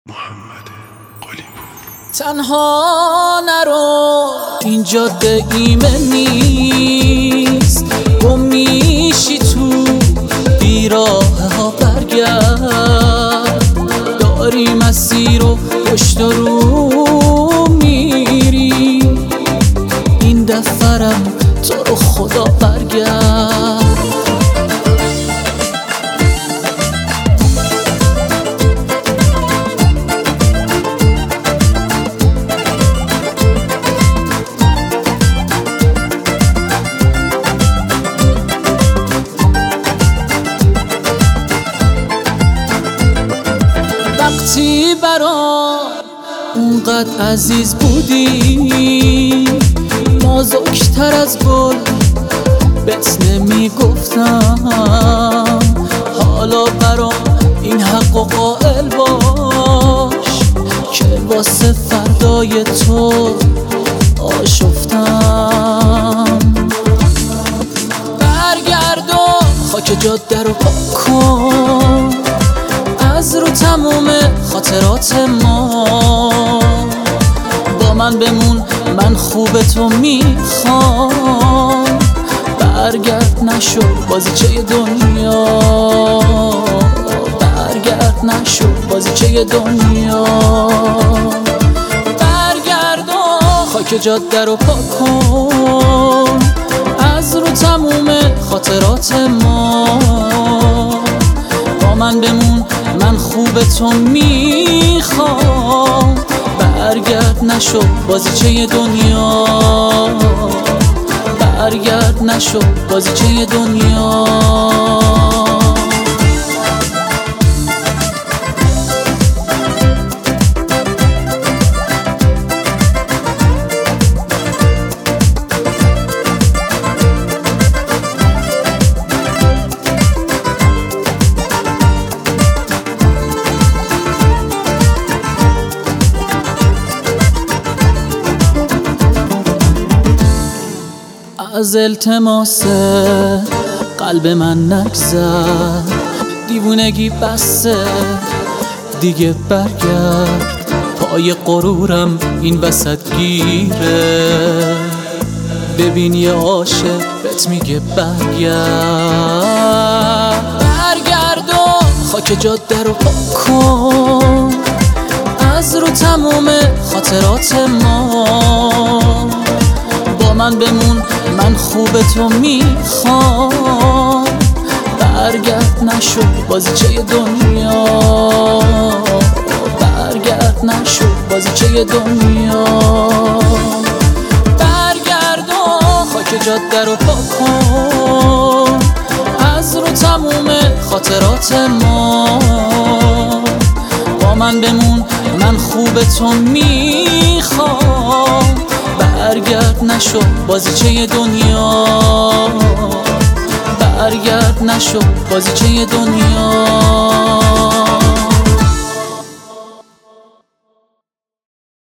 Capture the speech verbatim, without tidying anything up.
محمد قلی‌پور. تنها نرو، این جاده ایمن نیست، گم میشی تو بیراه ها. برگرد، داری مسیر و پشت رو میری، این دفرم تو رو خدا برگرد. وقتی برام اونقدر عزیز بودی، نازکتر از گل بهت نمیگفتم. حالا برام این حق و قائل باش که واسه فردای تو آشفتم. برگرد و خاک جاده رو پاک کن، از رو تموم خاطرات ما. با من بمون، من خوب تو میخوام. برگرد، نشو بازیچه دنیا، برگرد، نشو بازیچه دنیا. برگرد و خاک جاده رو پاک کن، از رو تموم خاطرات ما. با من بمون، من خوب تو میخوام. برگرد، نشو بازیچه دنیا، برگرد، نشو بازیچه دنیا. از التماس قلب من نگذر، دیوونگی بسه دیگه. برگرد، پای غرورم این وسط گیره. ببین یه عاشق بهت میگه برگرد. برگرد و خاک جاده رو پاک کن، از رو تموم خاطرات ما. با من بمون، من خوب تو میخوام. برگرد، نشو بازیچه دنیا، برگرد، نشو بازیچه دنیا. برگرد و خاک جاده رو پاک کن، از رو تموم خاطرات ما. با من بمون، من خوب تو میخوام. برگرد، نشو بازیچه دنیا، برگرد، نشو بازیچه دنیا.